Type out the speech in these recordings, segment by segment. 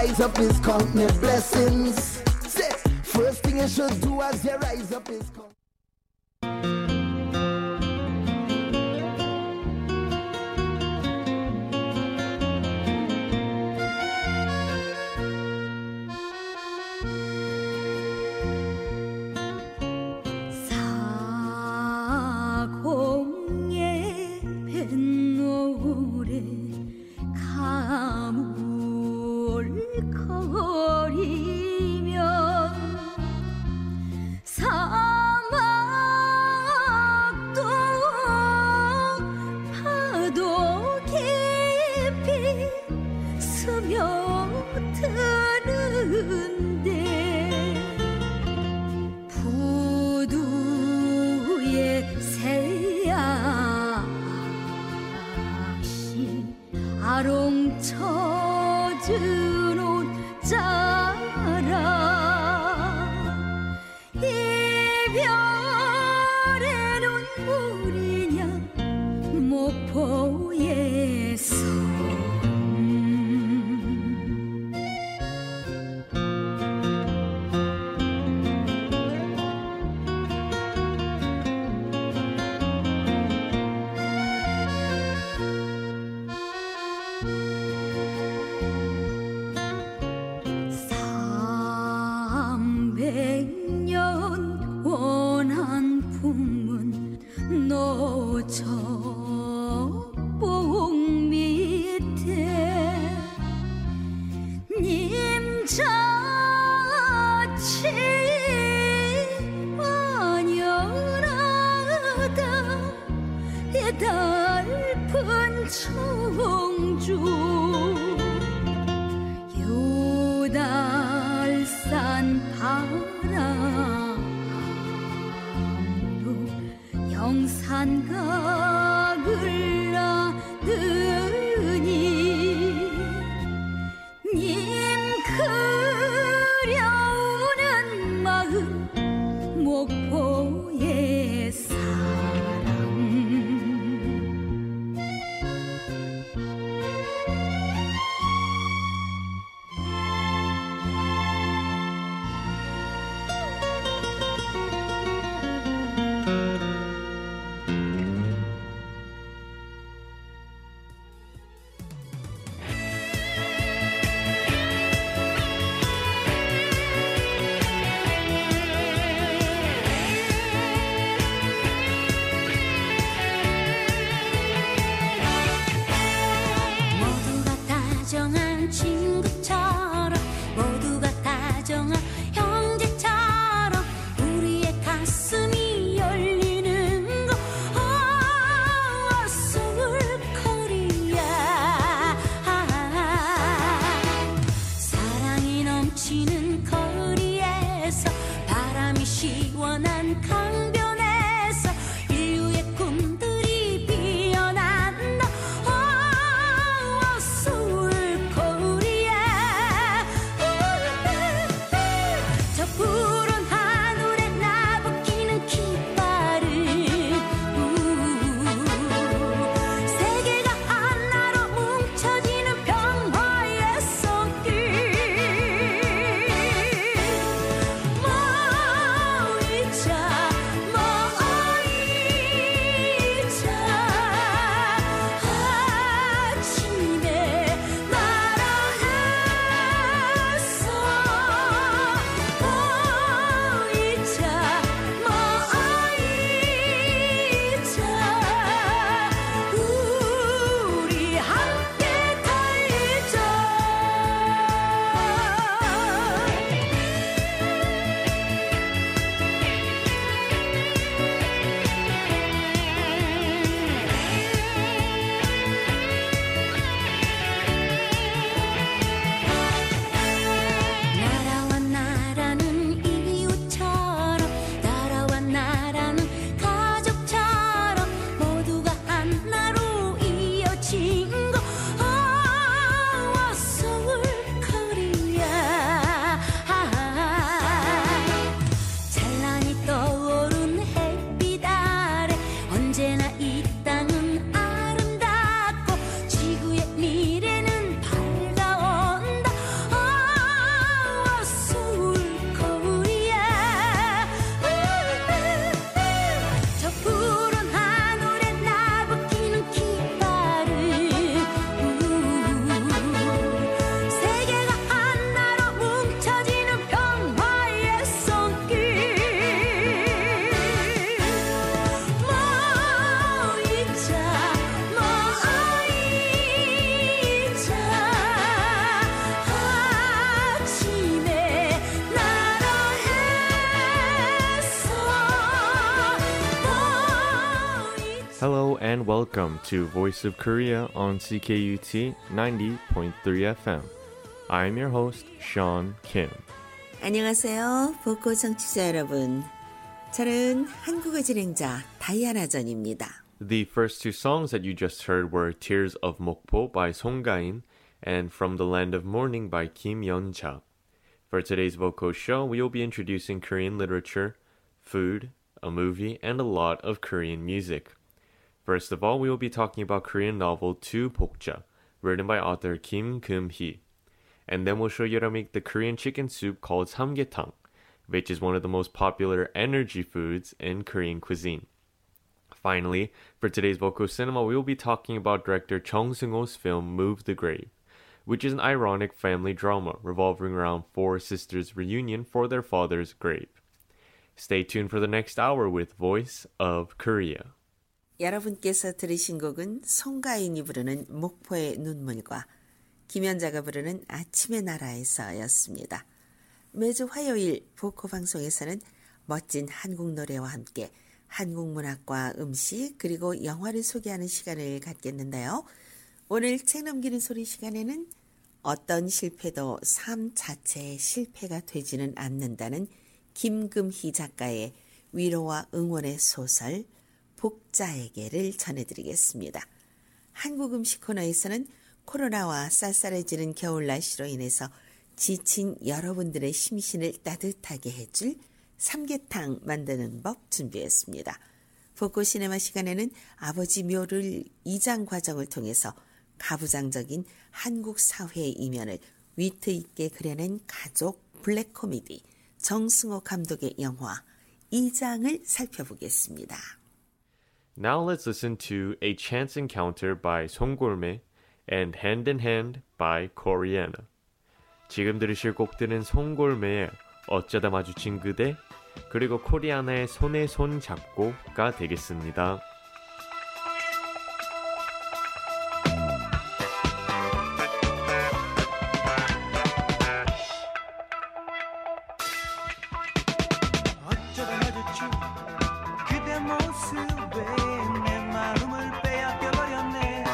rise up is count my blessings. Say, first thing you should do as you rise up is count. 아롱쳐준 옷자락 이별의 눈물이냐 목포에서 노적봉 밑에 님자치 완연하다 예달픈 청주 유달산 바람도 영산각을 나드니 님 그려오는 마음 목포의 사랑 and welcome to Voice of Korea on CKUT 90.3 FM. I'm your host, Sean Kim. 안녕하세요. 복고 청취자 여러분. 저는 한국어 진행자 다이아나 전입니다. The first two songs that you just heard were Tears of Mokpo by Song Ga-in and From the Land of Morning by Kim Yeon-ja. For today's vocal show, we will be introducing Korean literature, food, a movie, and a lot of Korean music. First of all, we will be talking about Korean novel Tu Bokja, written by author Kim Keum-hee. And then we'll show you how to make the Korean chicken soup called samgyetang, which is one of the most popular energy foods in Korean cuisine. Finally, for today's vocal cinema, we will be talking about director Chung Seung-ho's film Move the Grave, which is an ironic family drama revolving around four sisters' reunion for their father's grave. Stay tuned for the next hour with Voice of Korea. 여러분께서 들으신 곡은 송가인이 부르는 목포의 눈물과 김연자가 부르는 아침의 나라에서였습니다. 매주 화요일 보코 방송에서는 멋진 한국 노래와 함께 한국 문학과 음식 그리고 영화를 소개하는 시간을 갖겠는데요. 오늘 책 넘기는 소리 시간에는 어떤 실패도 삶 자체의 실패가 되지는 않는다는 김금희 작가의 위로와 응원의 소설 복자에게를 전해드리겠습니다. 한국 음식 코너에서는 코로나와 쌀쌀해지는 겨울 날씨로 인해서 지친 여러분들의 심신을 따뜻하게 해줄 삼계탕 만드는 법 준비했습니다. 복고 시네마 시간에는 아버지 묘를 이장 과정을 통해서 가부장적인 한국 사회의 이면을 위트 있게 그려낸 가족 블랙 코미디 정승호 감독의 영화 이장을 살펴보겠습니다. Now let's listen to A Chance Encounter by Song Gol-mae and Hand in Hand by Koreana. 지금 들으실 곡들은 송골매의 어쩌다 마주친 그대 그리고 코리아나의 손에 손 잡고가 되겠습니다. 어쩌다 마주친 그대 모습에 내 마음을 빼앗겨버렸네.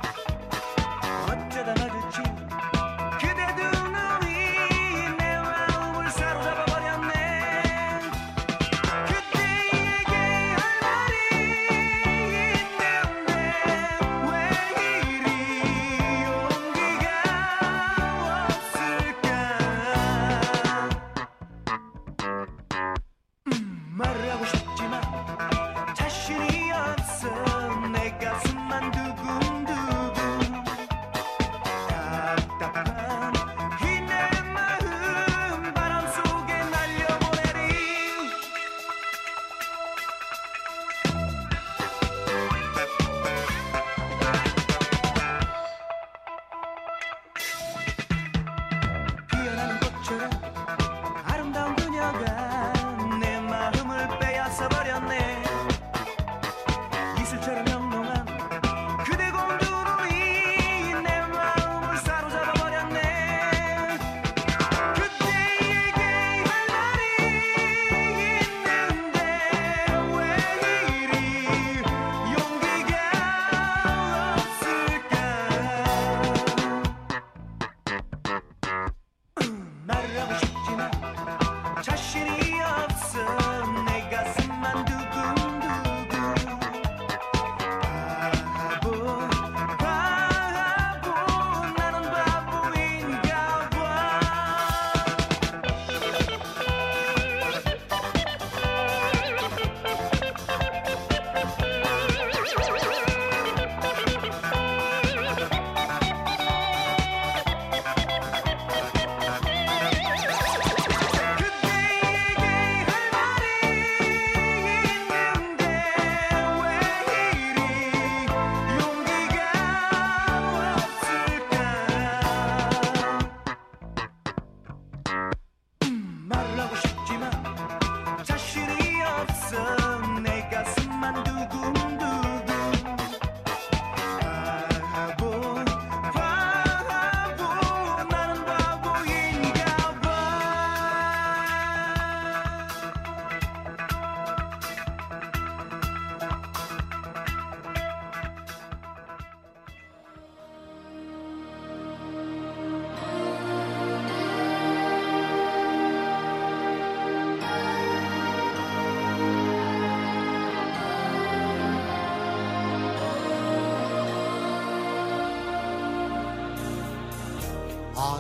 어쩌다 마주친 그대 두 눈이 내 마음을 사로잡아버렸네. 그대에게 할 말이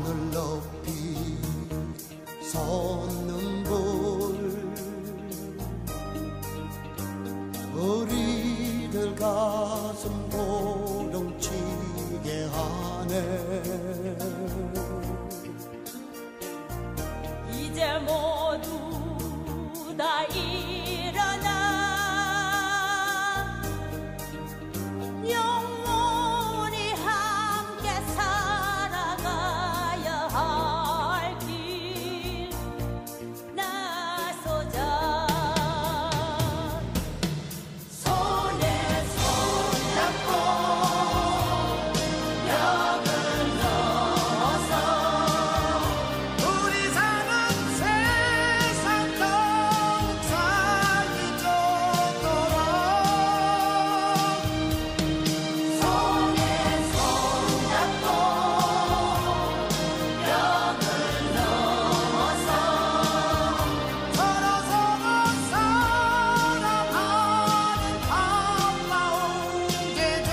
하늘 높이 솟는 불 우리들 가슴 고동치게 하네 이제 모두 다 일어나 영원히 함께 살아가야 할 길 나서자 손에 손 잡고 벽을 넘어서 우리 사는 세상 더욱 살기 좋도록 손에 손 잡고 벽을 넘어서 서로 사랑하는 아름다운 계절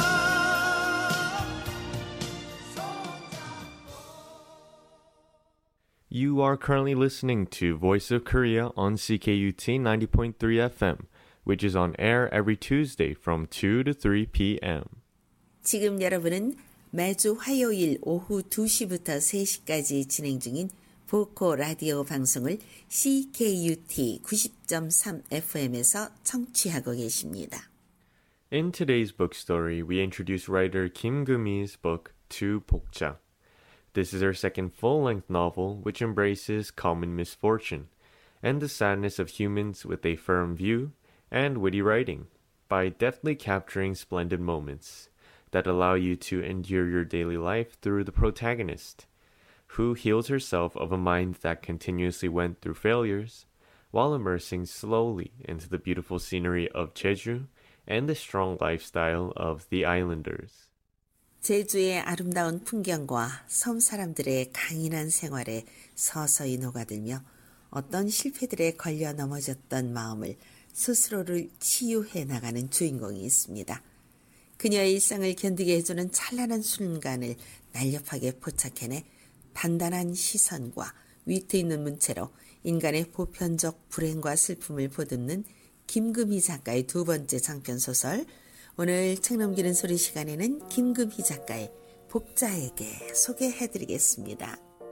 You are currently listening to Voice of Korea on CKUT 90.3 FM, which is on air every Tuesday from 2 to 3 p.m. 지금 여러분은 매주 화요일 오후 2시부터 3시까지 진행 중인 보코 라디오 방송을 CKUT 90.3 FM에서 청취하고 계십니다. In today's book story, we introduce writer Kim Gumi-'s book, To Pokja. This is her second full-length novel, which embraces common misfortune and the sadness of humans with a firm view and witty writing by deftly capturing splendid moments that allow you to endure your daily life through the protagonist, who heals herself of a mind that continuously went through failures while immersing slowly into the beautiful scenery of Jeju and the strong lifestyle of the islanders. 제주의 아름다운 풍경과 섬 사람들의 강인한 생활에 서서히 녹아들며 어떤 실패들에 걸려 넘어졌던 마음을 스스로를 치유해 나가는 주인공이 있습니다. 그녀의 일상을 견디게 해주는 찬란한 순간을 날렵하게 포착해내 단단한 시선과 위트 있는 문체로 인간의 보편적 불행과 슬픔을 보듬는 김금희 작가의 두 번째 장편 소설, 오늘 책 넘기는 소리 시간에는 김금희 작가의 복자에게 소개해드리겠습니다.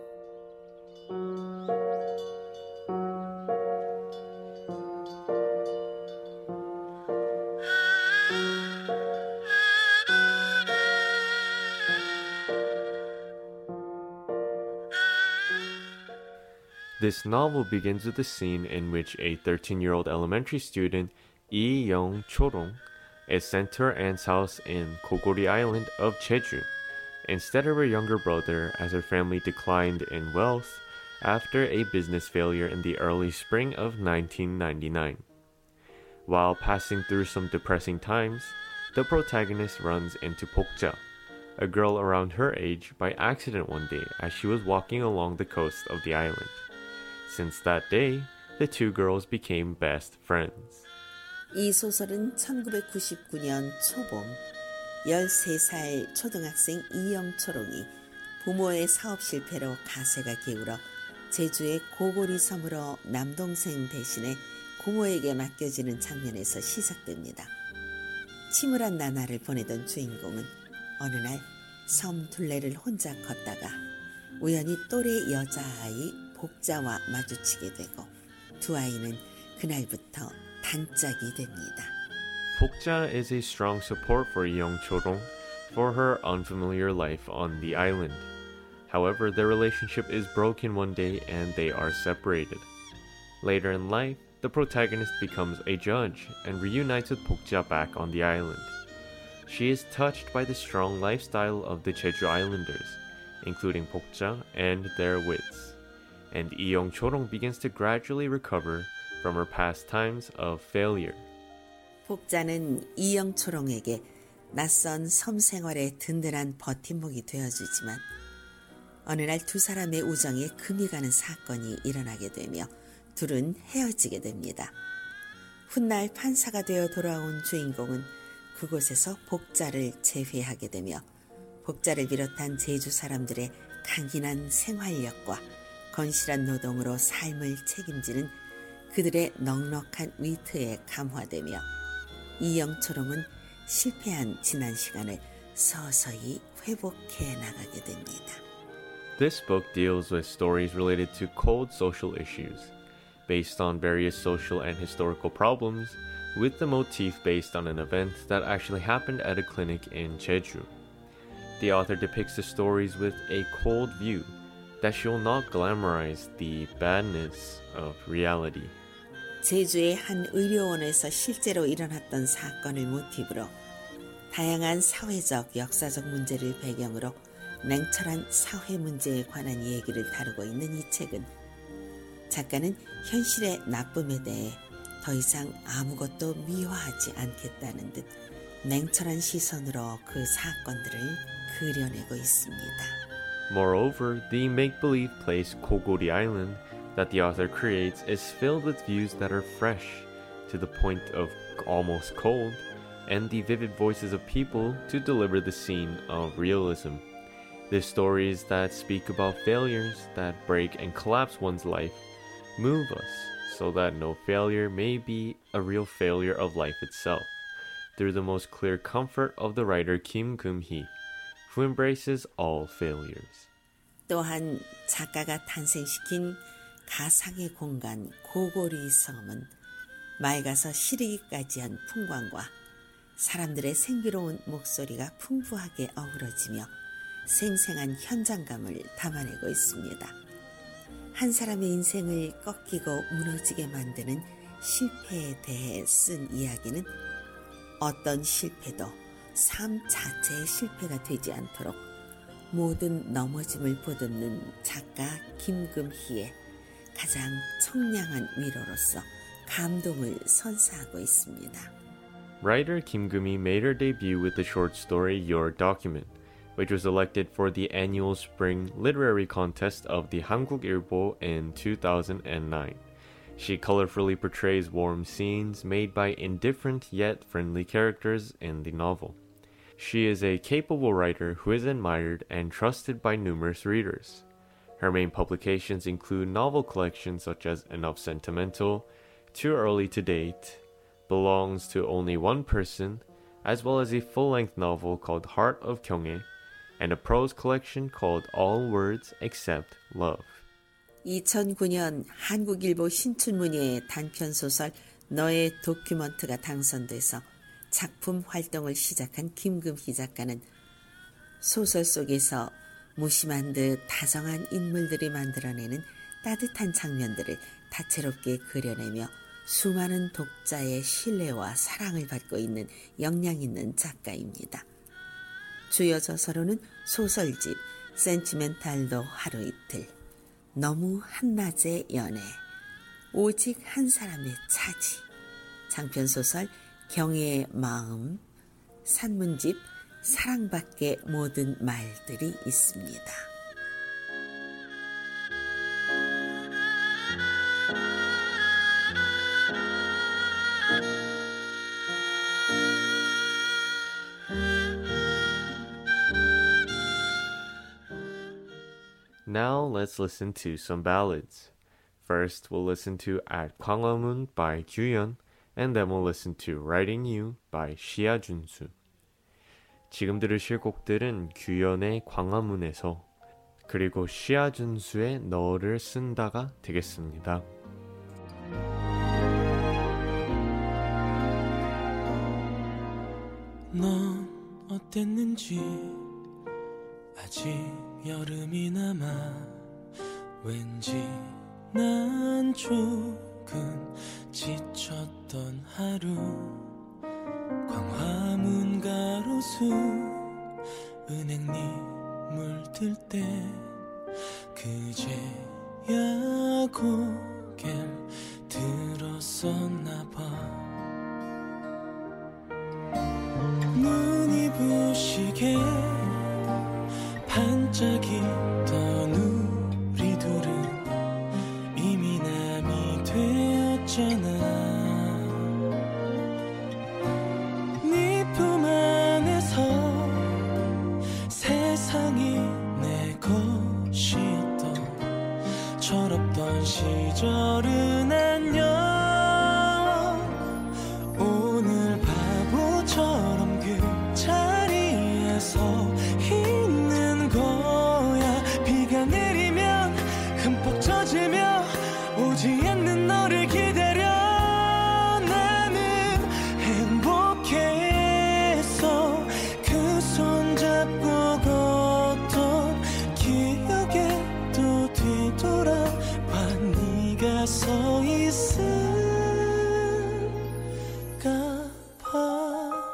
This novel begins with a scene in which a 13-year-old elementary student, Lee Young-chorong, is sent to her aunt's house in Kogori Island of Jeju, instead of her younger brother, as her family declined in wealth after a business failure in the early spring of 1999. While passing through some depressing times, the protagonist runs into Pokja, a girl around her age, by accident one day as she was walking along the coast of the island. Since that day, the two girls became best friends. 이 소설은 1999년 초봄 13살 초등학생 이영초롱이 부모의 사업 실패로 가세가 기울어 제주의 고고리 섬으로 남동생 대신에 고모에게 맡겨지는 장면에서 시작됩니다. 침울한 나날을 보내던 주인공은 어느 날 섬 둘레를 혼자 걷다가 우연히 또래 여자아이 복자와 마주치게 되고 두 아이는 그날부터 단짝이 됩니다. Pokja is a strong support for Young Chorong for her unfamiliar life on the island. However, their relationship is broken one day and they are separated. Later in life, the protagonist becomes a judge and reunites with Pokja back on the island. She is touched by the strong lifestyle of the Jeju Islanders, including Pokja and their wits. And Lee Young-chorong begins to gradually recover from her past times of failure. 복자는 이영초롱에게 낯선 섬 생활의 든든한 버팀목이 되어주지만 어느 날 두 사람의 우정에 금이 가는 사건이 일어나게 되며 둘은 헤어지게 됩니다. 훗날 판사가 되어 돌아온 주인공은 그곳에서 복자를 재회하게 되며 복자를 비롯한 제주 사람들의 강인한 생활력과 건실한 노동으로 삶을 책임지는 그들의 넉넉한 위트에 감화되며 이영초롱은 실패한 지난 시간을 서서히 회복해 나가게 됩니다. This book deals with stories related to cold social issues, based on various social and historical problems, with the motif based on an event that actually happened at a clinic in Jeju. The author depicts the stories with a cold view that she will not glamorize the badness of reality. 제주의 한 의료원에서 실제로 일어났던 사건을 모티브로 다양한 사회적, 역사적 문제를 배경으로 냉철한 사회 문제에 관한 얘기를 다루고 있는 이 책은 작가는 현실의 나쁨에 대해 더 이상 아무것도 미화하지 않겠다는 듯 냉철한 시선으로 그 사건들을 그려내고 있습니다. Moreover, the make-believe place Kogori Island that the author creates is filled with views that are fresh, to the point of almost cold, and the vivid voices of people to deliver the scene of realism. The stories that speak about failures that break and collapse one's life move us so that no failure may be a real failure of life itself, through the most clear comfort of the writer Kim Geum-hee, who embraces all failures. 또한 작가가 탄생시킨 가상의 공간 고고리 섬은 맑아서 시리기까지 한 풍광과 사람들의 생기로운 목소리가 풍부하게 어우러지며 생생한 현장감을 담아내고 있습니다. 한 사람의 인생을 꺾이고 무너지게 만드는 실패에 대해 쓴 이야기는 어떤 실패도 삶 자체의 실패가 되지 않도록 모든 넘어짐을 보듬는 작가 김금희의 가장 청량한 위로로서 감동을 선사하고 있습니다. Writer Kim Geum-hee made her debut with the short story Your Document, which was elected for the annual Spring Literary Contest of the Hanguk-ilbo in 2009. She colorfully portrays warm scenes made by indifferent yet friendly characters in the novel. She is a capable writer who is admired and trusted by numerous readers. Her main publications include novel collections such as Enough Sentimental, Too Early to Date, Belongs to Only One Person, as well as a full-length novel called Heart of Gyeonghae, and a prose collection called All Words Except Love. 2009년 한국일보 신춘문예의 단편소설 너의 도큐먼트가 당선돼서 작품 활동을 시작한 김금희 작가는 소설 속에서 무심한 듯 다정한 인물들이 만들어내는 따뜻한 장면들을 다채롭게 그려내며 수많은 독자의 신뢰와 사랑을 받고 있는 역량 있는 작가입니다. 주요 저서로는 소설집 센치멘탈도 하루 이틀, 너무 한낮의 연애, 오직 한 사람의 차지, 장편소설 경애의 마음, 산문집 사랑밖에 모든 말들이 있습니다. Now let's listen to some ballads. First, we'll listen to At Gwanghwamun by Gyuyeon, and then we'll listen to Writing You by 시아 준수. 지금 들으실 곡들은 규현의 광화문에서 그리고 시아 준수의 너를 쓴다가 되겠습니다. 넌 어땠는지 아직 여름이 남아 왠지 난 조금 지쳤던 하루 광화문 가로수 은행잎 물들 때 그제야 고개를 들었었나 봐 눈이 부시게 반짝이던 우리 둘은 이미 남이 되었잖아 네 품 안에서 세상이 내 것 철없던 시절은 안녕. 오늘 바보처럼 그 자리에서 있는 거야. 비가 내리면 흠뻑 젖으며 오지 않는 너를 기다려. 나는 행복했어. 그 손잡고 걷던 기억에 또 뒤돌아봐. 네가 서 있을까 봐.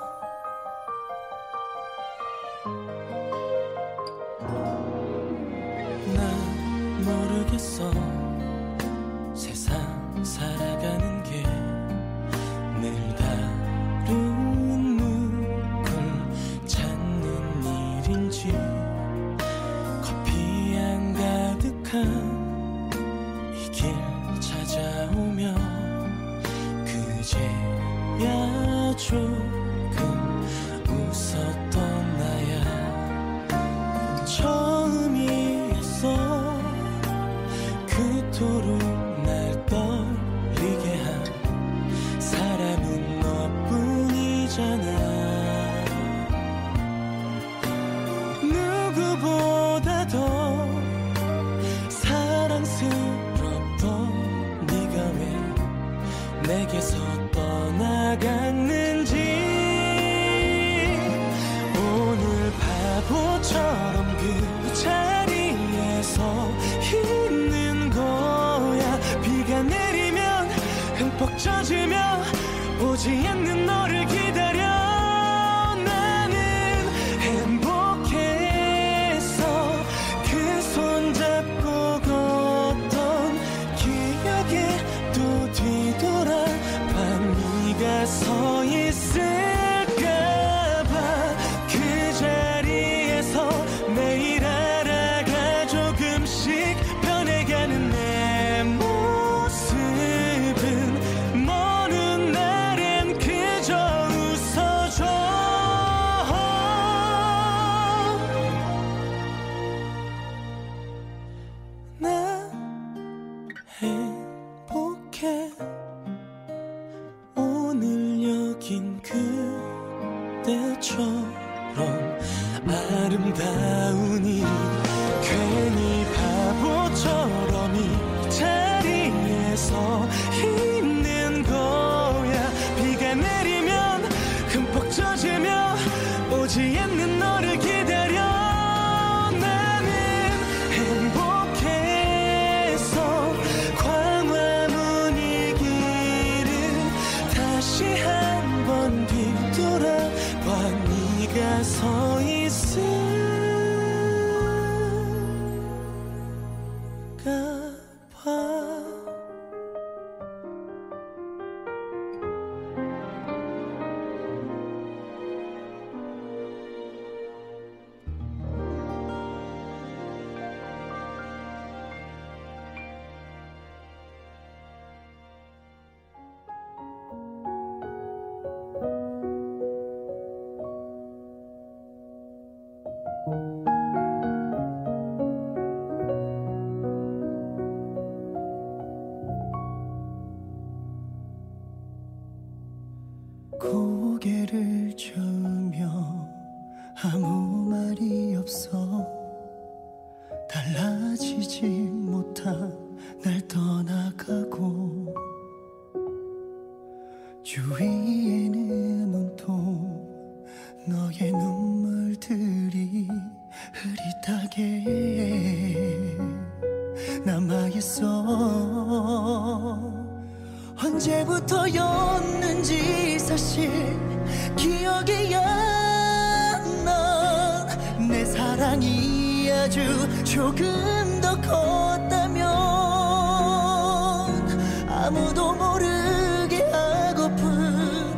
난 모르겠어. 세상 살아가는 게 늘 다른 누굴 찾는 일인지. 커피 안 가득한 이 길 찾아오며 그제야 조금 웃었던 나야. 처음이었어. 그토록 날 떨리게 한 사람은 너뿐이잖아. 누구보다 더 사랑스럽던 네가 왜 내게서 떠나갔는지. 오늘 바보처럼 그 자리에서 있는 거야. 비가 내리면 흠뻑 젖으며 오지 않는 너를 기다려. 나는 행복했어. 그 손잡고 걷던 기억에 또 뒤돌아봐. 네가 서 있을까봐. 그 자리에서 매일 알아가 조금씩 변해가는 내 모습은 먼 훗날엔 그저 웃어줘. 난 행복해. 오늘 여긴 그때처럼 아름다우니. 괜히 바보처럼 이 자리에서 있는 거야. 비가 내리면 흠뻑 젖으며 오지 않는 너를 기다려. 나는 행복했어. 광화문 이 길을 다시 한번 뒤돌아봐. 네가 서 있을까 봐. 고개를 저으며 아무 말이 없어. 달라지지 못한 날 떠나가고. 주위에는 온통 너의 눈물들이 흐릿하게 남아있어. 언제부터였는지 사실 기억이 안 나. 내 사랑이 아주 조금 더 컸다면 아무도 모르게 하고픈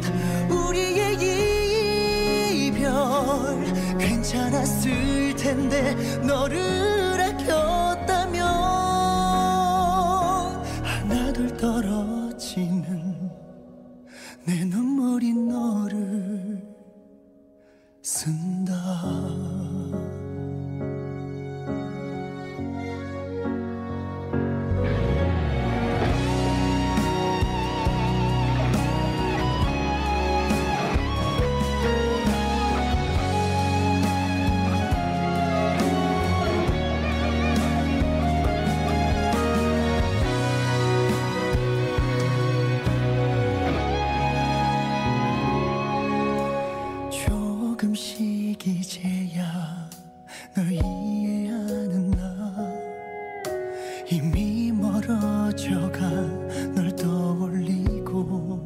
우리의 이별. 괜찮았을 텐데 너를 아꼈다면. 하나둘 떨어지는 내 눈물이 너를 쓴다. 이미 멀어져간 널 떠올리고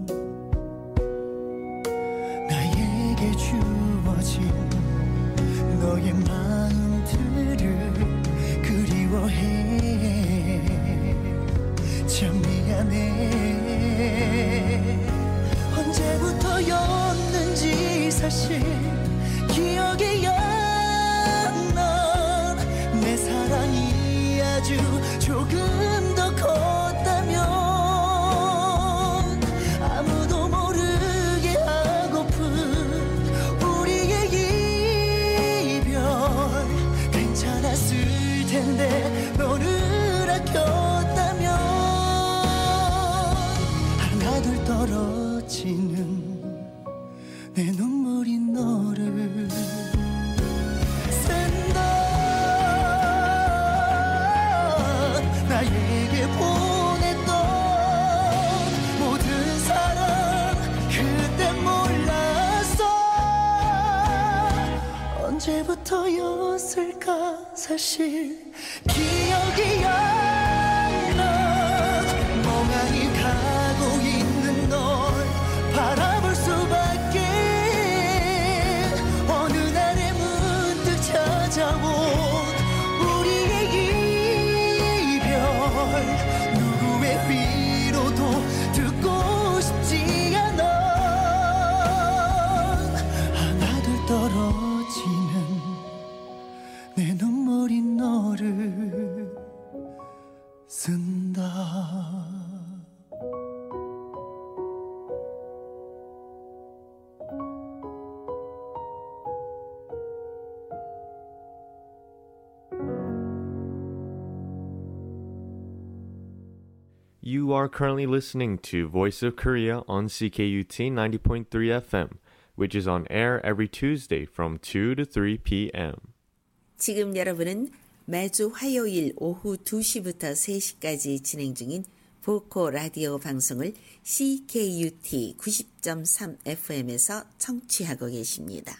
나에게 주어진 너의 마음들을 그리워해 참 미안해 언제부터였는지 사실 기억이 안 나 내 사랑이 아주 조금 더 컸다면 아무도 모르게 하고픈 우리의 이별 괜찮았을 텐데 너를 아꼈다면 하나둘 떨어지는 내 눈물이 너를 나에게 보냈던 모든 사랑 그때 몰랐어 언제부터였을까 사실 기억이 안 나 멍하니 가고 있는 널 바라볼 수밖에 어느 날에 문득 찾아온 누구의 위로도 듣고 싶지 않아 하나둘 떨어지는 내 눈물이 너를 쓴다 You are currently listening to Voice of Korea on CKUT 90.3 FM, which is on air every Tuesday from 2 to 3 p.m. 지금 여러분은 매주 화요일 오후 2시부터 3시까지 진행 중인 보코 라디오 방송을 CKUT 90.3 FM에서 청취하고 계십니다.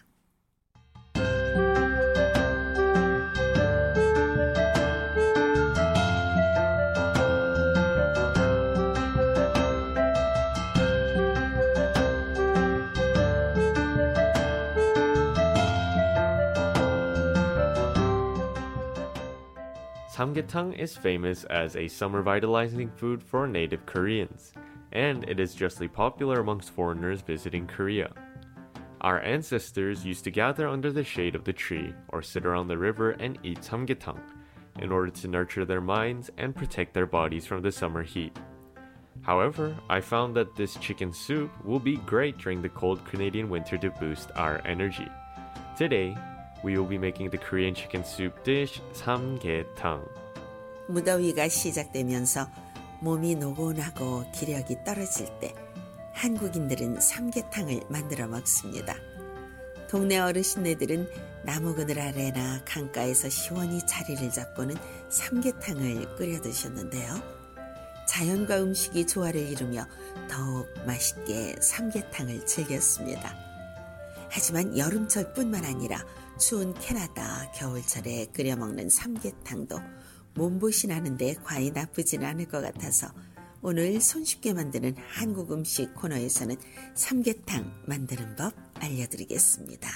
Samgyetang is famous as a summer vitalizing food for native Koreans, and it is justly popular amongst foreigners visiting Korea. Our ancestors used to gather under the shade of the tree or sit around the river and eat samgyetang in order to nurture their minds and protect their bodies from the summer heat. However, I found that this chicken soup will be great during the cold Canadian winter to boost our energy. Today, we will be making the Korean chicken soup dish samgyetang. 무더위가 시작되면서 몸이 노곤하고 기력이 떨어질 때 한국인들은 삼계탕을 만들어 먹습니다. 동네 어르신네들은 나무 그늘 아래나 강가에서 시원히 자리를 잡고는 삼계탕을 끓여 드셨는데요. 자연과 음식이 조화를 이루며 더욱 맛있게 삼계탕을 즐겼습니다. 하지만 여름철뿐만 아니라 추운 캐나다 겨울철에 끓여 먹는 삼계탕도 몸보신하는데 과히 나쁘진 않을 것 같아서 오늘 손쉽게 만드는 한국 음식 코너에서는 삼계탕 만드는 법 알려드리겠습니다.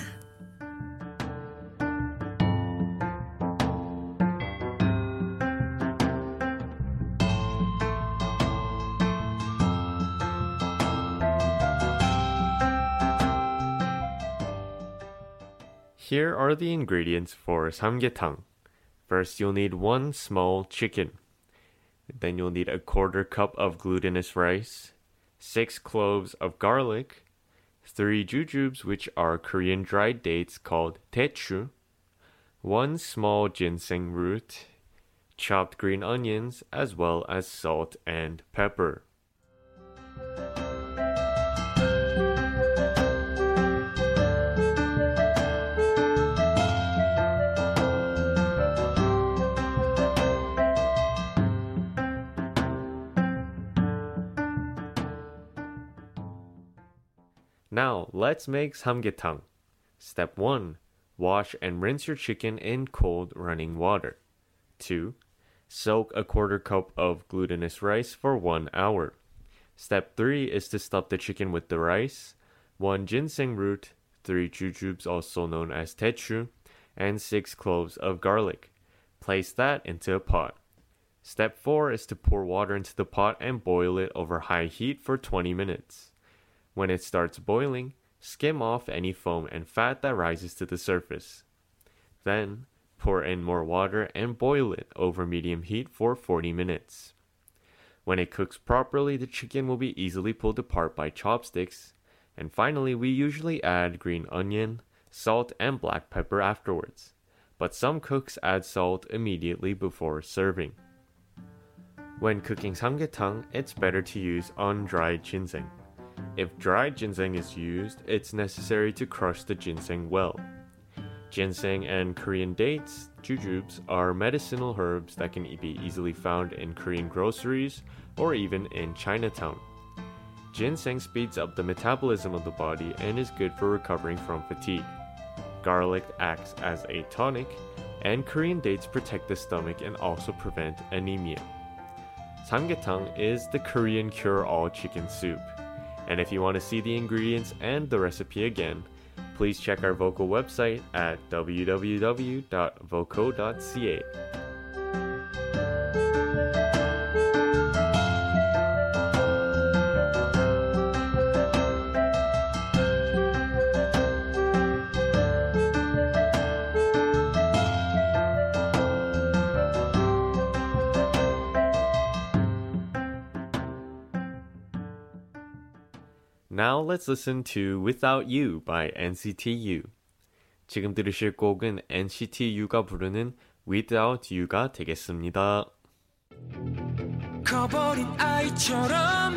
Here are the ingredients for samgyetang. First, you'll need 1 small chicken. Then you'll need a 1/4 cup of glutinous rice, 6 cloves of garlic, 3 jujubes, which are Korean dried dates called daechu, 1 small ginseng root, chopped green onions, as well as salt and pepper. Now, let's make samgyetang. Step 1. Wash and rinse your chicken in cold running water. 2. Soak a quarter cup of glutinous rice for 1 hour. Step 3 is to stuff the chicken with the rice, 1 ginseng root, 3 jujubes also known as techu, and 6 cloves of garlic. Place that into a pot. Step 4 is to pour water into the pot and boil it over high heat for 20 minutes. When it starts boiling, skim off any foam and fat that rises to the surface. Then, pour in more water and boil it over medium heat for 40 minutes. When it cooks properly, the chicken will be easily pulled apart by chopsticks. And finally, we usually add green onion, salt, and black pepper afterwards. But some cooks add salt immediately before serving. When cooking samgyetang, it's better to use undried ginseng. If dried ginseng is used, it's necessary to crush the ginseng well. Ginseng and Korean dates, jujubes, are medicinal herbs that can be easily found in Korean groceries or even in Chinatown. Ginseng speeds up the metabolism of the body and is good for recovering from fatigue. Garlic acts as a tonic, and Korean dates protect the stomach and also prevent anemia. Samgyetang is the Korean cure-all chicken soup. And if you want to see the ingredients and the recipe again, please check our Voco website at www.voco.ca. Now let's listen to Without You by NCT U. 지금 들으실 곡은 NCT U가 부르는 Without You가 되겠습니다. 커버린 아이처럼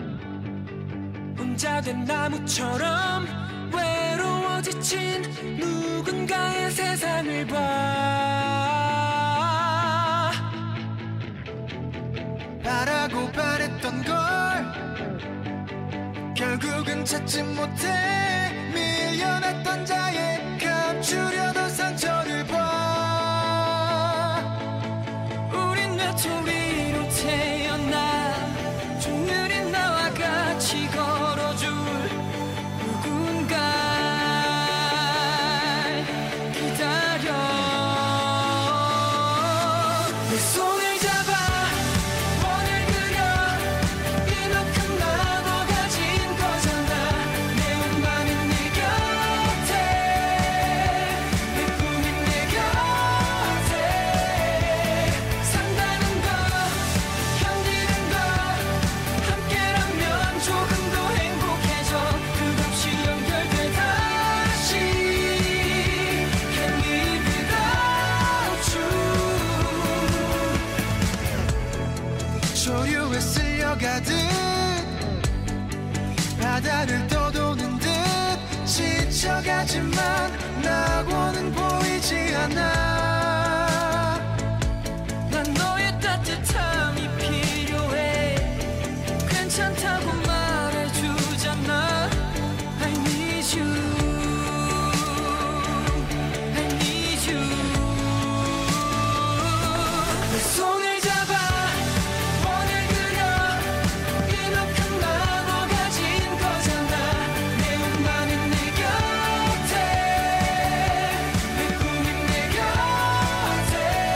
혼자 된 나무처럼 외로워 지친 누군가의 세상을 봐 바라고 바랬던 걸 결국은 찾지 못해 밀려났던 자의 감추려던 상처를 봐 우린 외톨이로 태어나 좀 느린 나와 같이 걸어줄 누군가 기다려 내 손을 잡아 원을 그려 이만큼 나눠 가진 거잖아 내 운만은 네 곁에 내 꿈인 내 곁에 산다는 거 견디는 거 함께라면 조금 더 행복해져 끝없이 연결돼 다시 Can't live without you 조류에 쓸려가듯 바다를 떠도는 듯 지쳐가지만 낙원은 보이지 않아 난 너의 따뜻함이 필요해 괜찮다고 말해주잖아 I need you I need you 내 손을 잡아 원을 그려 이만큼 나눠 가진 거잖아 내 운만은 내 곁에 내 꿈인 내 곁에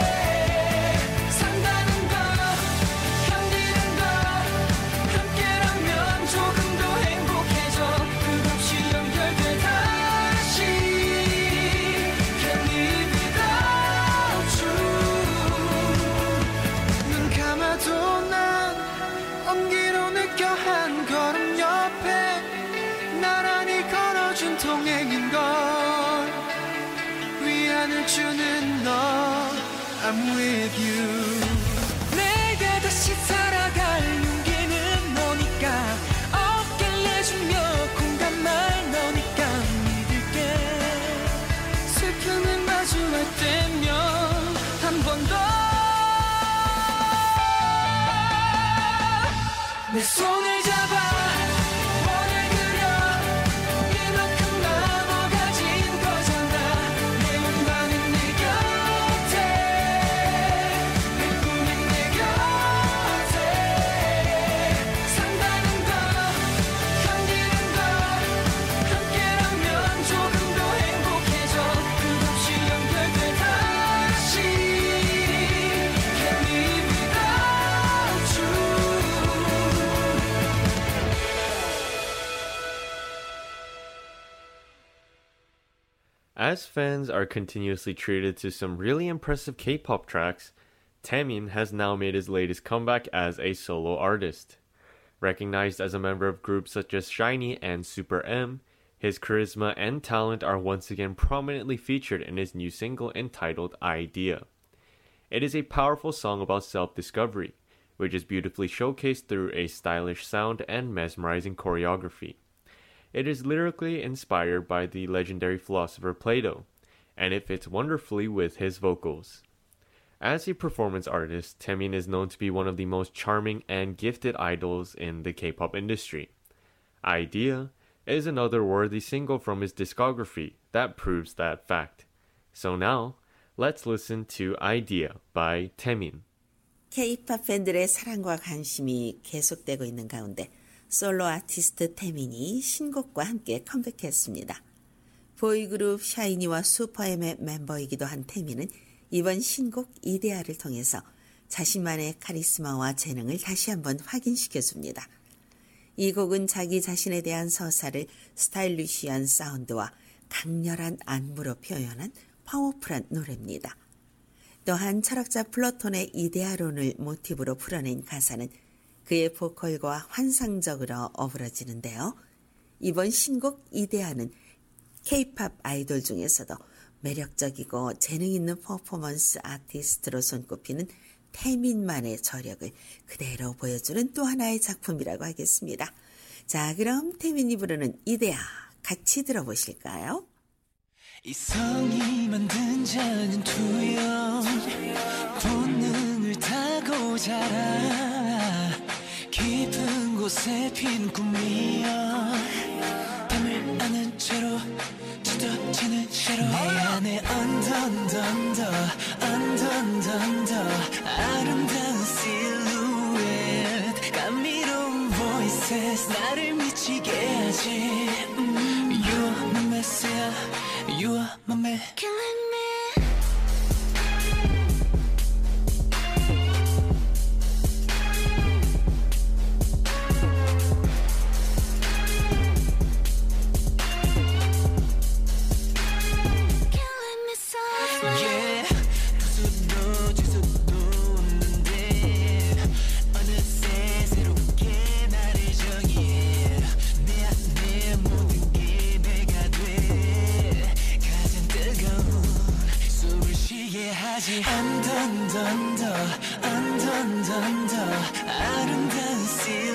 산다는 거 견디는 거 함께라면 조금 더 행복해져 끝없이 연결돼 다시 Can't live without you 눈 감아도 난 온기로 느껴 한 걸음 옆에 나란히 걸어준 동행인걸 위안을 주는 너 I'm with you 내가 다시 살아갈 용기는 너니까 어깨를 내주며 공감할 너니까 믿을게 슬픔을 마주할 때면 한 번 더 내 손을 잡아 원을 그려 이만큼 나눠 가진 거잖아 내 운만은 내 곁에 내 꿈인 As fans are continuously treated to some really impressive K-pop tracks, Taemin has now made his latest comeback as a solo artist. Recognized as a member of groups such as SHINee and Super M, his charisma and talent are once again prominently featured in his new single entitled Idea. It is a powerful song about self-discovery, which is beautifully showcased through a stylish sound and mesmerizing choreography. It is lyrically inspired by the legendary philosopher Plato, and it fits wonderfully with his vocals. As a performance artist, Taemin is known to be one of the most charming and gifted idols in the K-pop industry. Idea is another worthy single from his discography that proves that fact. So now, let's listen to Idea by Taemin. K-팝 팬들의 사랑과 관심이 계속되고 있는 가운데 솔로 아티스트 태민이 신곡과 함께 컴백했습니다. 보이그룹 샤이니와 슈퍼엠의 멤버이기도 한 태민은 이번 신곡 이데아를 통해서 자신만의 카리스마와 재능을 다시 한번 확인시켜줍니다. 이 곡은 자기 자신에 대한 서사를 스타일리시한 사운드와 강렬한 안무로 표현한 파워풀한 노래입니다. 또한 철학자 플라톤의 이데아론을 모티브로 풀어낸 가사는 그의 보컬과 환상적으로 어우러지는데요. 이번 신곡 이데아는 K-팝 아이돌 중에서도 매력적이고 재능 있는 퍼포먼스 아티스트로 손꼽히는 태민만의 저력을 그대로 보여주는 또 하나의 작품이라고 하겠습니다. 자, 그럼 태민이 부르는 이데아 같이 들어보실까요? 이성이 만든 자는 투영 본능을 타고 자라 깊은 곳에 핀 꿈이여 밤을 아는 채로 짙어지는 샤로 내 안에 언더 아름다운 실루엣 감미로운 voices 나를 미치게 하지 You are my messiah You are my man Killing me 아름다운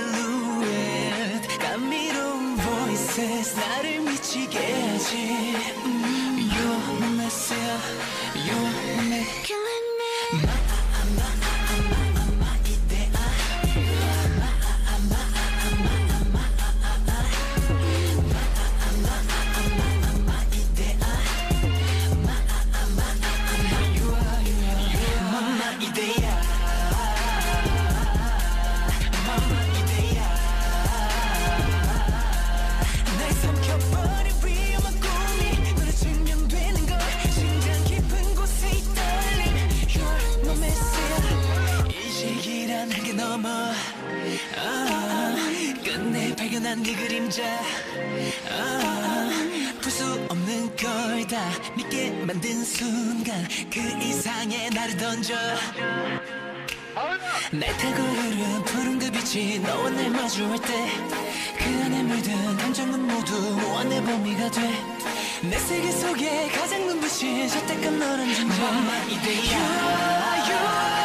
실루엣 감미로운 voices 나를 미치게 하지 You are my messiah You are my man Killing me 끝내 발견한 네 그림자 풀 수 없는 걸 다 믿게 만든 순간 그 이상의 나를 던져 날 타고 흐른 푸른 그 빛이 너와 날 마주할 때 그 안에 물든 감정은 모두 무한의 범위가 돼 내 세계 속에 가장 눈부신 절대감 너란 존재 엄마 이데야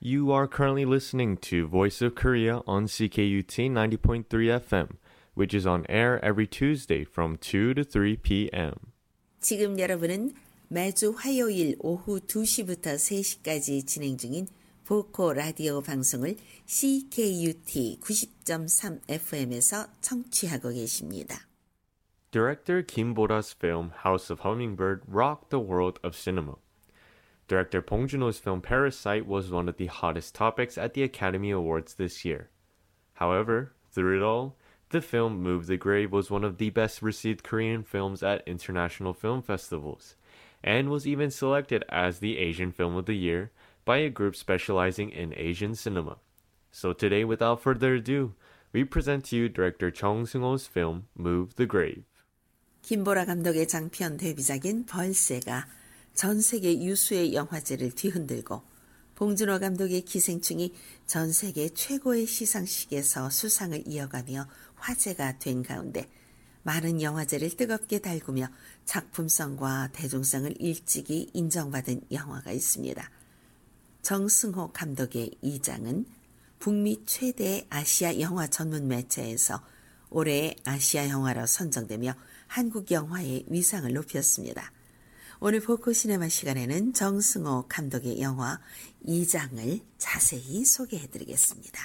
You are currently listening to Voice of Korea on CKUT 90.3 FM, which is on air every Tuesday from 2 to 3 p.m. 지금 여러분은 매주 화요일 오후 2시부터 3시까지 진행 중인 보코 라디오 방송을 CKUT 90.3 FM에서 청취하고 계십니다. Director Kim Bora's film House of Hummingbird rocked the world of cinema. Director Bong Joon-ho's film Parasite was one of the hottest topics at the Academy Awards this year. However, through it all, the film Move the Grave was one of the best-received Korean films at international film festivals, and was even selected as the Asian Film of the Year by a group specializing in Asian cinema. So today, without further ado, we present to you director Chung Seung-ho's film Move the Grave. 김보라 감독의 장편 데뷔작인 벌새가 전 세계 유수의 영화제를 뒤흔들고 봉준호 감독의 기생충이 전 세계 최고의 시상식에서 수상을 이어가며 화제가 된 가운데 많은 영화제를 뜨겁게 달구며 작품성과 대중성을 일찍이 인정받은 영화가 있습니다. 정승호 감독의 이장은 북미 최대 아시아 영화 전문 매체에서 올해의 아시아 영화로 선정되며 한국 영화의 위상을 높였습니다. 오늘 보코 시네마 시간에는 정승호 감독의 영화 이장을 자세히 소개해드리겠습니다.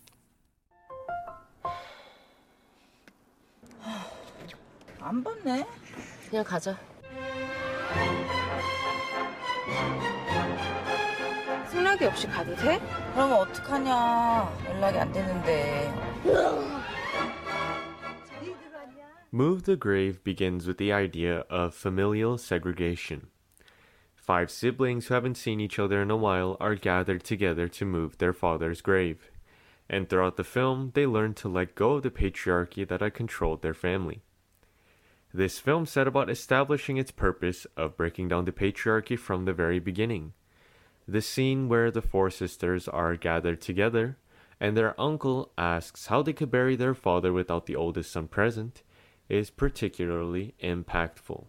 안 봤네. 그냥 가자. 승낙이 없이 가도 돼? 그러면 어떡하냐. 연락이 안 되는데. Move the Grave begins with the idea of familial segregation. 5 siblings who haven't seen each other in a while are gathered together to move their father's grave. And throughout the film, they learn to let go of the patriarchy that had controlled their family. This film set about establishing its purpose of breaking down the patriarchy from the very beginning. The scene where the 4 sisters are gathered together, and their uncle asks how they could bury their father without the oldest son present, is particularly impactful.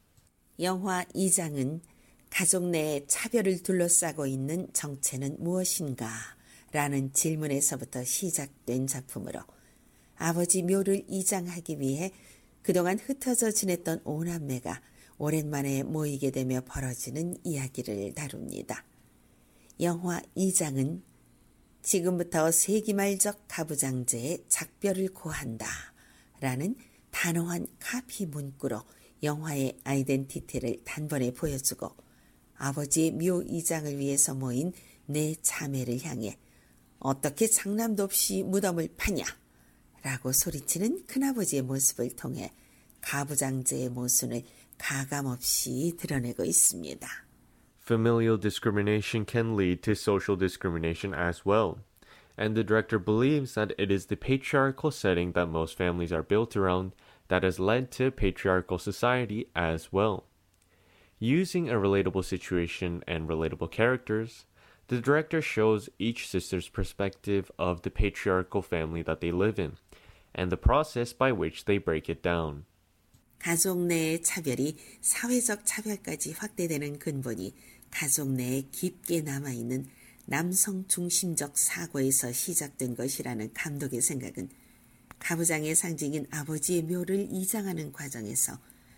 영화 이장은 가족 내의 차별을 둘러싸고 있는 정체는 무엇인가? 라는 질문에서부터 시작된 작품으로 아버지 묘를 이장하기 위해 그동안 흩어져 지냈던 5남매가 오랜만에 모이게 되며 벌어지는 이야기를 다룹니다. 영화 이장은 지금부터 세기말적 가부장제의 작별을 고한다 라는 단호한 카피 문구로 영화의 아이덴티티를 단번에 보여주고 아버지의 묘 이장을 위해서 모인 4 자매를 향해 어떻게 장남도 없이 무덤을 파냐 라고 소리치는 큰아버지의 모습을 통해 가부장제의 모순을 가감없이 드러내고 있습니다. Familial discrimination can lead to social discrimination as well. And the director believes that it is the patriarchal setting that most families are built around that has led to patriarchal society as well. Using a relatable situation and relatable characters, the director shows each sister's perspective of the patriarchal family that they live in, and the process by which they break it down. 가족 내의 차별이 사회적 차별까지 확대되는 근본이 가족 내에 깊게 남아있는 남성 중심적 사고에서 시작된 것이라는 감독의 생각은 가부장의 상징인 아버지의 묘를 이장하는 과정에서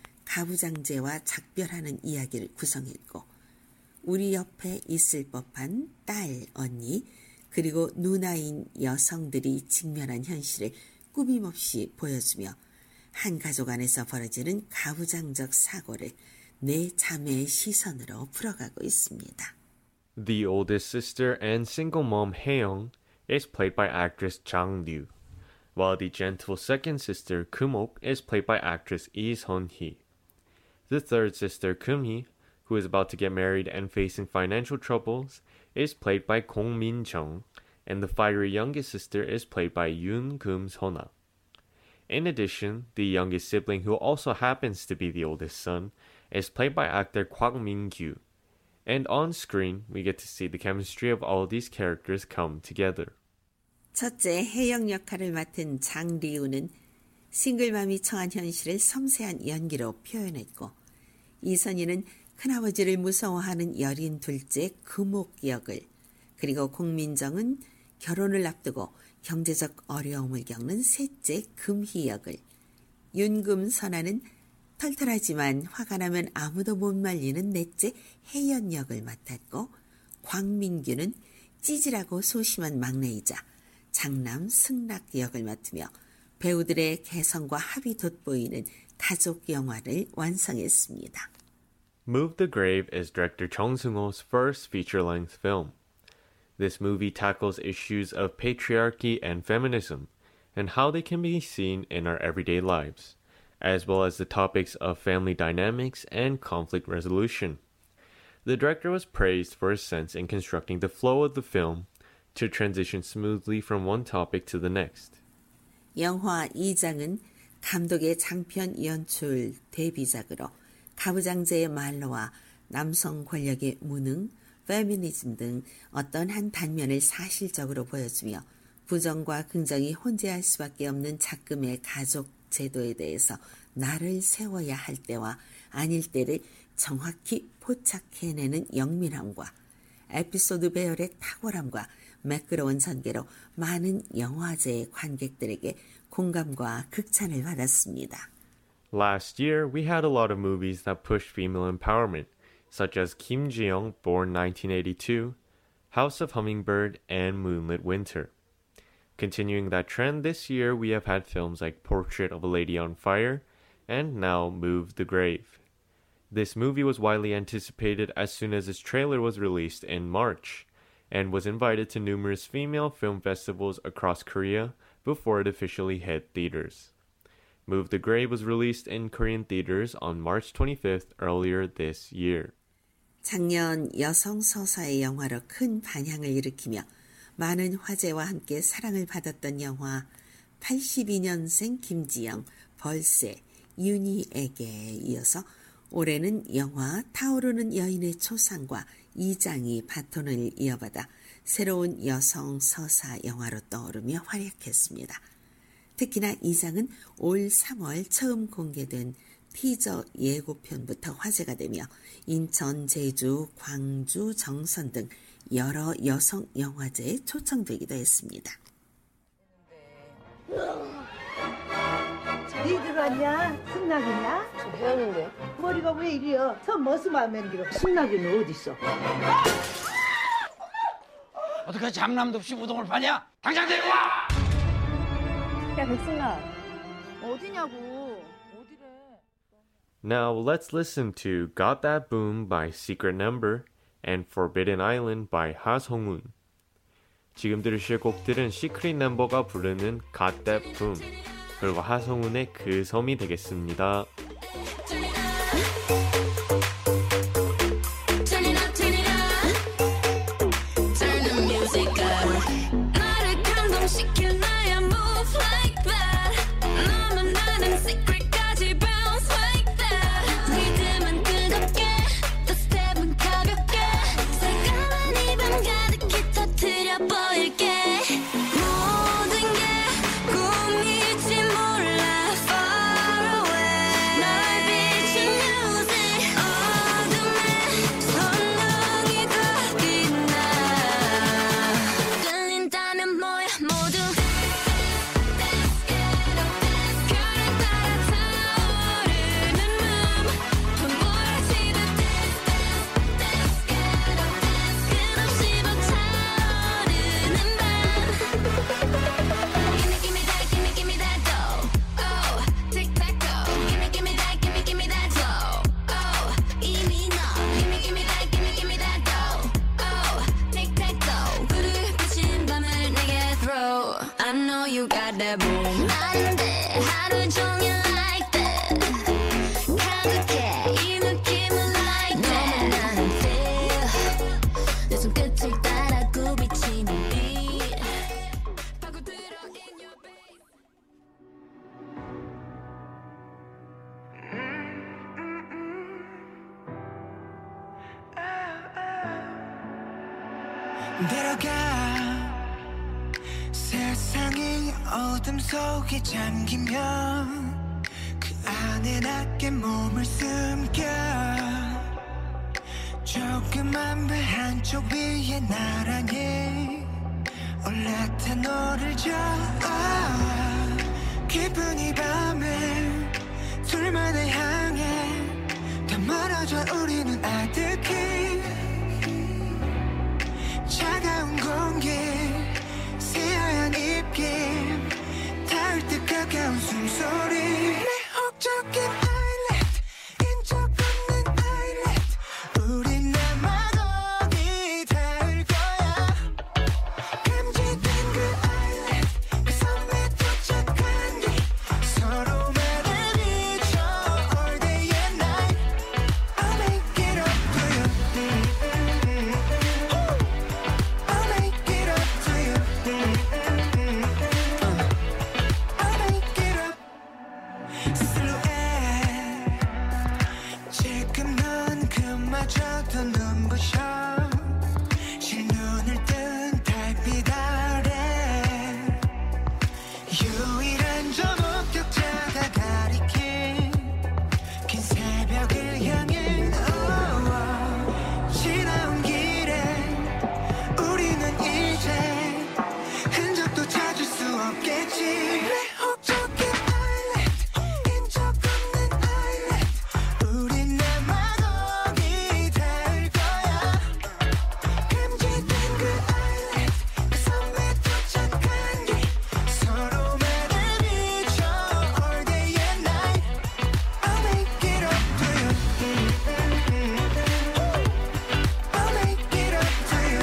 가부장제와 작별하는 이야기를 구성했고 우리 옆에 있을 법한 딸, 언니, 그리고 누나인 여성들이 직면한 현실을 꾸밈없이 보여주며 한 가족 안에서 벌어지는 가부장적 사고를 4 자매의 시선으로 풀어가고 있습니다. The oldest sister and single mom Hae-young is played by actress Jang Ryu, while the gentle second sister Kumok is played by actress Lee Sun-hee. The third sister Kum-hee, who is about to get married and facing financial troubles, is played by Kong Min-jung, and the fiery youngest sister is played by Yoon Kum-sona. In addition, the youngest sibling, who also happens to be the oldest son, is played by actor Kwak Min-kyu. And on screen, we get to see the chemistry of all these characters come together. 첫째 혜영 역할을 맡은 장리우는 싱글맘이 처한 현실을 섬세한 연기로 표현했고 이선희는 큰아버지를 무서워하는 여린 둘째 금옥 역을 그리고 공민정은 결혼을 앞두고 경제적 어려움을 겪는 셋째 금희 역을, 윤금선아는 털털하지만 화가 나면 아무도 못 말리는 넷째 혜연 역을 맡았고, 광민규는 찌질하고 소심한 막내이자 장남 승락 역을 맡으며 배우들의 개성과 합이 돋보이는 가족 영화를 완성했습니다. Move the Grave is director Chung Seung-ho's first feature-length film. This movie tackles issues of patriarchy and feminism and how they can be seen in our everyday lives, as well as the topics of family dynamics and conflict resolution. The director was praised for his sense in constructing the flow of the film to transition smoothly from one topic to the next. 영화 2장은 감독의 장편 연출 데뷔작으로 가부장제의 말로와 남성 권력의 무능, 페미니즘 등 어떤 한 단면을 사실적으로 보여주며 부정과 긍정이 혼재할 수밖에 없는 작금의 가족 제도에 대해서 날을 세워야 할 때와 아닐 때를 정확히 포착해내는 영민함과 에피소드 배열의 탁월함과 매끄러운 전개로 많은 영화제의 관객들에게 공감과 극찬을 받았습니다. Last year, we had a lot of movies that pushed female empowerment, such as Kim Ji-young, born 1982, House of Hummingbird, and Moonlit Winter. Continuing that trend, this year we have had films like Portrait of a Lady on Fire and now Move the Grave. This movie was widely anticipated as soon as its trailer was released in March and was invited to numerous female film festivals across Korea before it officially hit theaters. Move the Grave was released in Korean theaters on March 25th earlier this year. 작년 여성 서사의 영화로 큰 반향을 일으키며 많은 화제와 함께 사랑을 받았던 영화 82년생 김지영, 벌새, 윤희에게 이어서 올해는 영화 타오르는 여인의 초상과 이장이 바톤을 이어받아 새로운 여성 서사 영화로 떠오르며 활약했습니다. 특히나 이장은 올 3월 처음 공개된 티저 예고편부터 화제가 되며 인천, 제주, 광주, 정선 등 여러 여성 영화제에 초청되기도 했습니다. 니들 왔냐? 승낙이냐? 저 혜연인데. 머리가 왜 이리여? 저 머스만 맨기로 승낙이는 어딨어? 어떻게 장남도 없이 우동을 파냐? 당장 데려와! 야, 백승아. 어디냐고. 어디래. Now let's listen to Got That Boom by Secret Number and Forbidden Island by 하성운. 지금 들으실 곡들은 시크릿 넘버가 부르는 Got That Boom 그리고 하성운의 그 섬이 되겠습니다. 내려가 세상의 어둠 속에 잠기면 그 안에 낮게 몸을 숨겨 조금 조그만 배 한쪽 위에 나란히 올라타 너를 잡아 깊은 이 밤에 둘만을 향해 더 멀어져 우리는 아득히 차가운 공기 새하얀 입김 닿을 듯 가까운 숨소리 내 혹적인 아일랜드 인적 없는 아일랜드 우린 아마 거기 닿을 거야 감지된 그 아일랜드 그 섬에 도착한 뒤 서로만을 비춰 all day and night I'll make it up to you I'll make it up to you I'll make it up silhouette 지금 넌 그마저도 눈부셔 실눈을 뜬 달빛 아래 유일한 저 목격자가 가리킨 긴 새벽을 향해 지나온 길에 우리는 이제 흔적도 찾을 수 없겠지 내 혹적인 아일랜드 인적 없는 아일랜드 우린 아마 거기 닿을 거야 감지된 그 아일랜드 그 섬에 도착한 뒤 서로만을 비춰 all day and night I'll make it up to you I'll make it up to you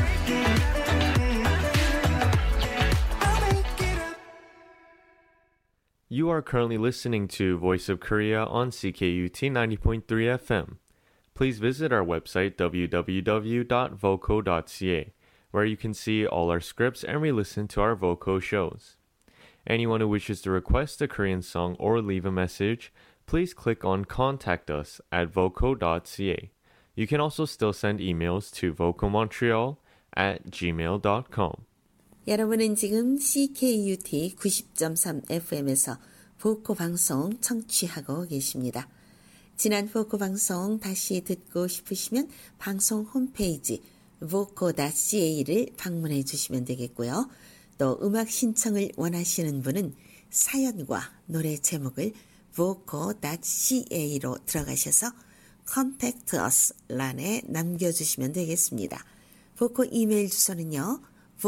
I'll make it up You are currently listening to Voice of Korea on CKUT 90.3 FM. Please visit our website www.voco.ca, where you can see all our scripts and re-listen to our Voco shows. Anyone who wishes to request a Korean song or leave a message, please click on Contact Us at voco.ca. You can also still send emails to vocomontreal@gmail.com. 여러분은 지금 CKUT 90.3 FM에서 보코 방송 청취하고 계십니다. 지난 보코 방송 다시 듣고 싶으시면 방송 홈페이지 voco.ca를 방문해 주시면 되겠고요. 또 음악 신청을 원하시는 분은 사연과 노래 제목을 voco.ca로 들어가셔서 Contact Us 란에 남겨주시면 되겠습니다. 보코 이메일 주소는요.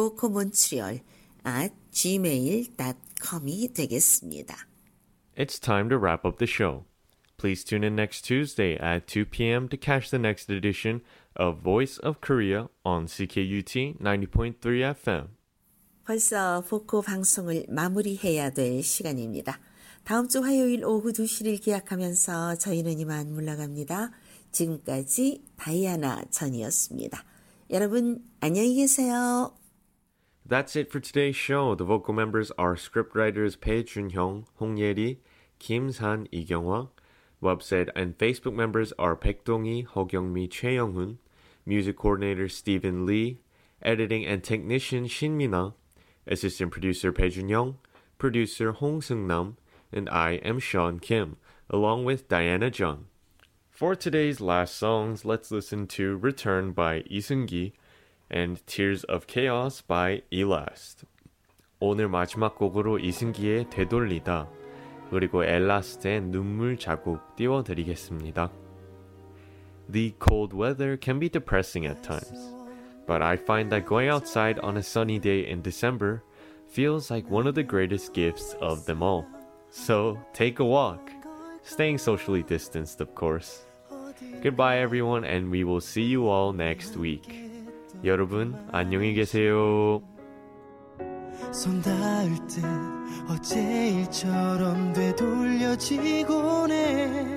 vocomontreal@gmail.com이 되겠습니다. It's time to wrap up the show. Please tune in next Tuesday at 2 p.m. to catch the next edition of Voice of Korea on CKUT 90.3 FM. 벌써 보코 방송을 마무리해야 될 시간입니다. 다음 주 화요일 오후 2시를 기약하면서 저희는 이만 물러갑니다. 지금까지 다이아나 전이었습니다. 여러분 안녕히 계세요. That's it for today's show. The vocal members are scriptwriters Pei Junhyung, Hong Yeri, Kim San, Lee Kyunghwa. Website and Facebook members are Baek Dong-hee, Ho Kyung-mi, Choi Young-hoon. Music coordinator Stephen Lee. Editing and technician Shin Mina. Assistant producer Pei Junhyung. Producer Hong Seung-nam. And I am Sean Kim, along with Diana Jung. For today's last songs, let's listen to Return by Lee Seung-gi and Tears of Chaos by Elast. 오늘 마지막 곡으로 이승기의 되돌리다 그리고 엘라스트의 눈물 자국 띄워드리겠습니다. The cold weather can be depressing at times, but I find that going outside on a sunny day in December feels like one of the greatest gifts of them all. So take a walk, staying socially distanced of course. Goodbye everyone and we will see you all next week. 여러분 안녕히 계세요. 손 닿을 듯 어제 일처럼 되돌려지곤 해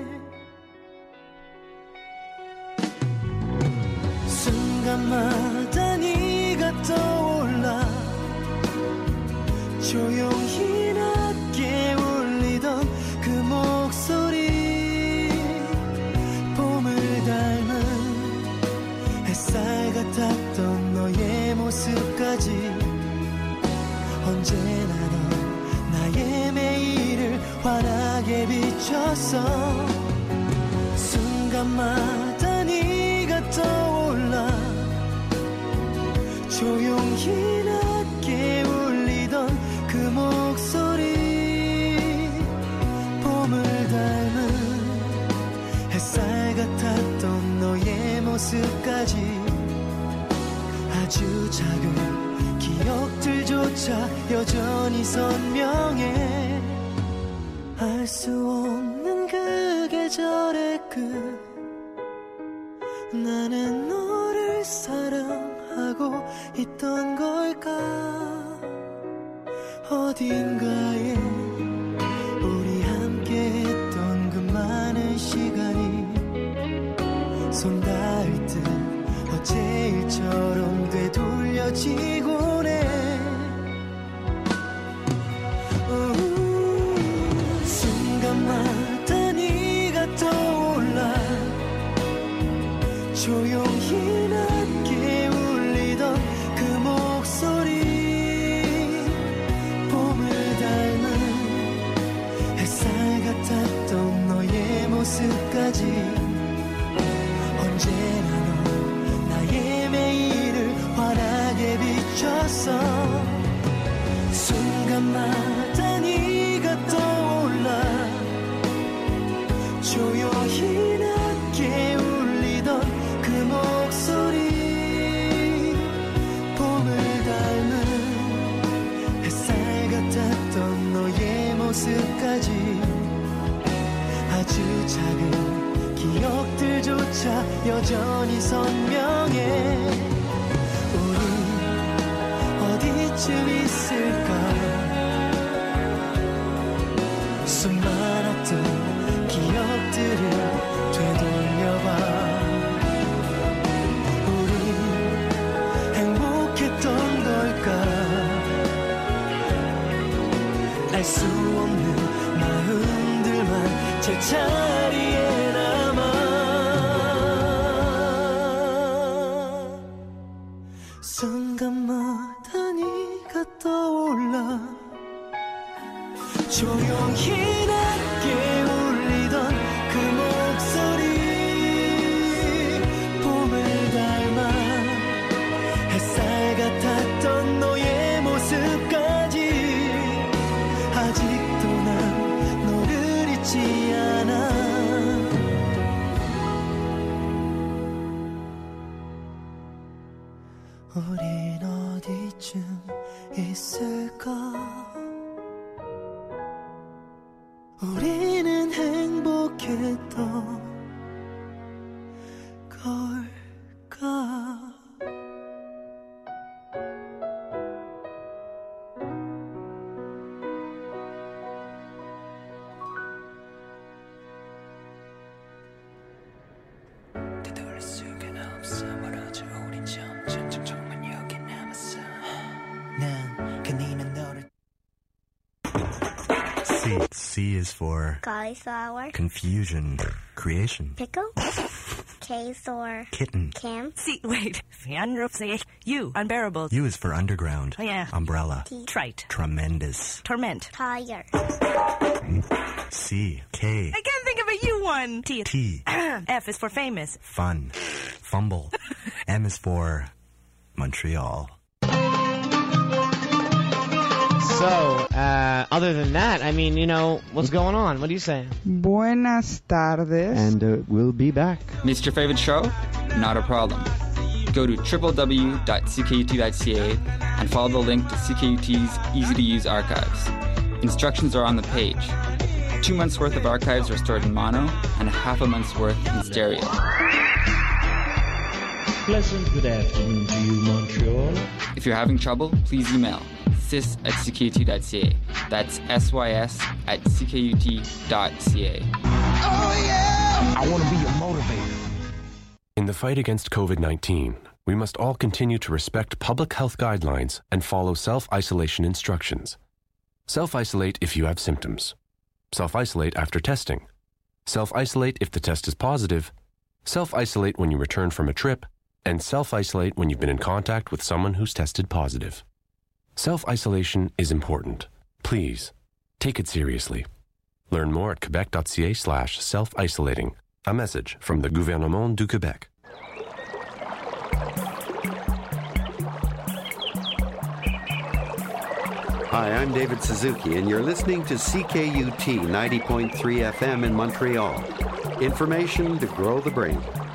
순간마다 네가 떠올라 조용히 낮게 울리던 그 목소리 봄을 닮은 햇살 같았던 너의 모습까지 언제나 넌 나의 매일을 환하게 비춰서 순간마다 네가 떠올라 모습까지 아주 작은 기억들조차 여전히 선명해 알 수 없는 그 계절의 끝 나는 너를 사랑하고 있던 걸까 어딘가에 우리 함께 했던 그 많은 시간이 손 닿을 듯 어제 일처럼 되돌려지곤 해 순간마다 네가 떠올라 조용히 낮게 울리던 그 목소리 봄을 닮은 햇살 같았던 너의 모습까지 언제나 너 나의 매일을 환하게 비췄어 순간마다 네가 떠올라 조용히 낮게 울리던 그 목소리 봄을 닮은 햇살 같았던 너의 모습까지 아주 작은 기억들조차 여전히 선명해 우리 어디쯤 있을까 수많았던 기억들을 되돌려봐 우리 행복했던 걸까 알 수 없는 마음들만 제자리에 남아 순간마다 네가 떠올라 조용히 낮게 울리던 그 목소리 봄을 닮아 햇살 같았던 너의 모습까지 아직도 난 너를 잊지 않아 우린 어디쯤 있을까 우리는 행복했던 걸까 되돌릴 수가 없어 멀어져 우린 점점 정말 여기 남았어 난 그니는 너를 C is for cauliflower, confusion, creation, pickle, K for kitten. camp, Wait. U, unbearable. U is for underground, Oh, yeah. umbrella, Trite. tremendous. Torment. tire, C, K, I can't think of a U one. T. T, F is for famous. fun, fumble. M is for Montreal. So, other than that, I mean, you know, what's going on? What do you say? Buenas tardes. And we'll be back. Missed your favorite show? Not a problem. Go to www.ckut.ca and follow the link to CKUT's easy-to-use archives. Instructions are on the page. 2 months' worth of archives are stored in mono and half a month's worth in stereo. Pleasant good afternoon to you, Montreal. If you're having trouble, please email sys@ckut.ca. That's sys@ckut.ca. Oh yeah! I want to be your motivator. In the fight against COVID-19, we must all continue to respect public health guidelines and follow self-isolation instructions. Self-isolate if you have symptoms. Self-isolate after testing. Self-isolate if the test is positive. Self-isolate when you return from a trip. And self-isolate when you've been in contact with someone who's tested positive. Self-isolation is important. Please, take it seriously. Learn more at quebec.ca/self-isolating. A message from the Gouvernement du Québec. Hi, I'm David Suzuki, and you're listening to CKUT 90.3 FM in Montreal. Information to grow the brain.